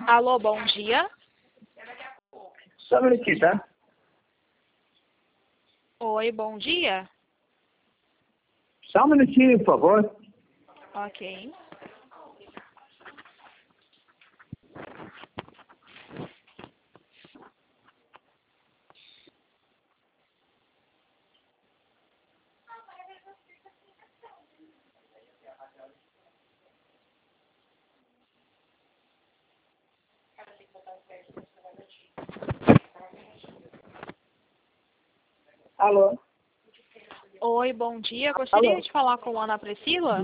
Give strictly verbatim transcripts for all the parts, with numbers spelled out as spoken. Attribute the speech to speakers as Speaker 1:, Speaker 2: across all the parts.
Speaker 1: Alô, bom dia.
Speaker 2: Só um minutinho, tá?
Speaker 1: Oi, bom dia.
Speaker 2: Só um minutinho, por favor.
Speaker 1: Ok.
Speaker 2: Alô?
Speaker 1: Oi, bom dia. Gostaria
Speaker 2: Alô?
Speaker 1: de falar com Ana Priscila?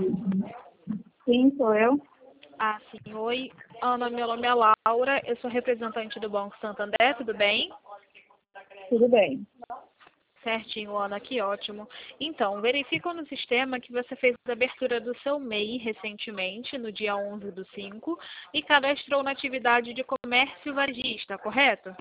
Speaker 2: Sim, sou eu.
Speaker 1: Ah, sim. Oi, Ana, meu nome é Laura. Eu sou representante do Banco Santander, tudo bem?
Speaker 2: Tudo bem.
Speaker 1: Certinho, Ana, que ótimo. Então, verifico no sistema que você fez a abertura do seu M E I recentemente, no dia onze do cinco, e cadastrou na atividade de comércio varejista, correto?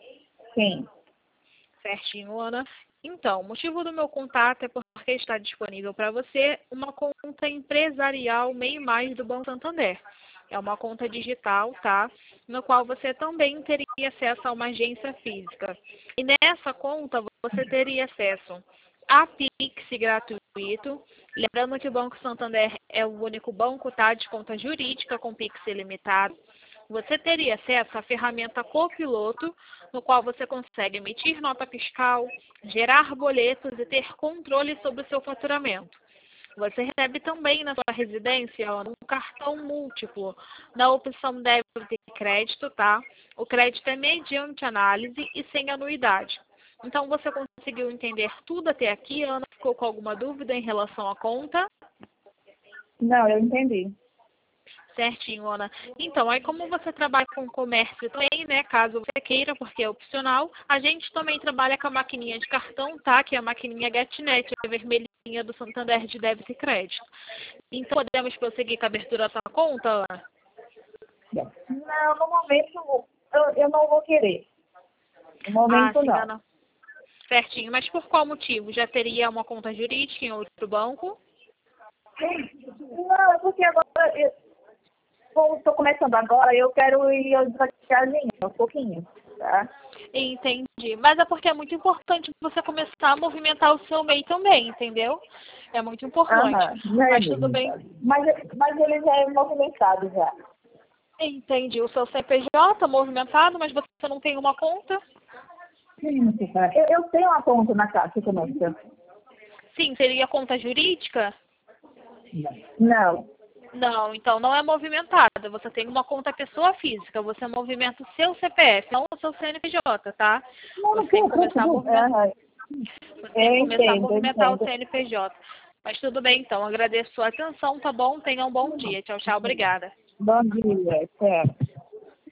Speaker 2: Sim.
Speaker 1: Certinho, Ana. Então, o motivo do meu contato é porque está disponível para você uma conta empresarial M E I Mais do Banco Santander. É uma conta digital, tá? No qual você também teria acesso a uma agência física. E nessa conta você teria acesso a Pix gratuito. Lembrando que o Banco Santander é o único banco, tá? De conta jurídica com Pix ilimitado. Você teria acesso à ferramenta Copiloto, no qual você consegue emitir nota fiscal, gerar boletos e ter controle sobre o seu faturamento. Você recebe também na sua residência Ana, um cartão múltiplo na opção débito e crédito, tá? O crédito é mediante análise e sem anuidade. Então, você conseguiu entender tudo até aqui, Ana? Ficou com alguma dúvida em relação à conta?
Speaker 2: Não, eu entendi.
Speaker 1: Certinho, Ana. Então, aí como você trabalha com comércio também, né, caso você queira, porque é opcional, a gente também trabalha com a maquininha de cartão, tá, que é a maquininha GetNet, a vermelhinha do Santander de débito e crédito. Então, podemos prosseguir com a abertura da sua conta, Ana?
Speaker 2: Não, no momento eu, eu não vou querer. No
Speaker 1: Ah,
Speaker 2: momento
Speaker 1: sim,
Speaker 2: não.
Speaker 1: Ana. Certinho. Mas por qual motivo? Já teria uma conta jurídica em outro banco?
Speaker 2: Não, é porque agora eu estou começando agora, eu quero ir devagarzinho, aos pouquinhos, tá?
Speaker 1: Entendi. Mas é porque é muito importante você começar a movimentar o seu M E I também, entendeu? É muito importante.
Speaker 2: Aham, já é
Speaker 1: Mas tudo bem.
Speaker 2: movimentado. Mas, mas ele já é movimentado já.
Speaker 1: Entendi. O seu C P J movimentado, mas você não tem uma conta?
Speaker 2: Eu, eu tenho uma conta na Caixa Econômica.
Speaker 1: Sim, seria conta jurídica?
Speaker 2: Não.
Speaker 1: Não, então não é movimentada. Você tem uma conta pessoa física. Você movimenta o seu C P F, não o seu C N P J, tá?
Speaker 2: Não, não
Speaker 1: Você tem
Speaker 2: tem
Speaker 1: que começar a
Speaker 2: conta.
Speaker 1: movimentar.
Speaker 2: Aham.
Speaker 1: Você tem
Speaker 2: Eu
Speaker 1: que começar a
Speaker 2: entendo, eu
Speaker 1: movimentar o
Speaker 2: entendo.
Speaker 1: C N P J. Mas tudo bem, então. Agradeço a sua atenção, tá bom? Tenha um bom dia. Tchau, tchau. Obrigada.
Speaker 2: Bom dia, certo.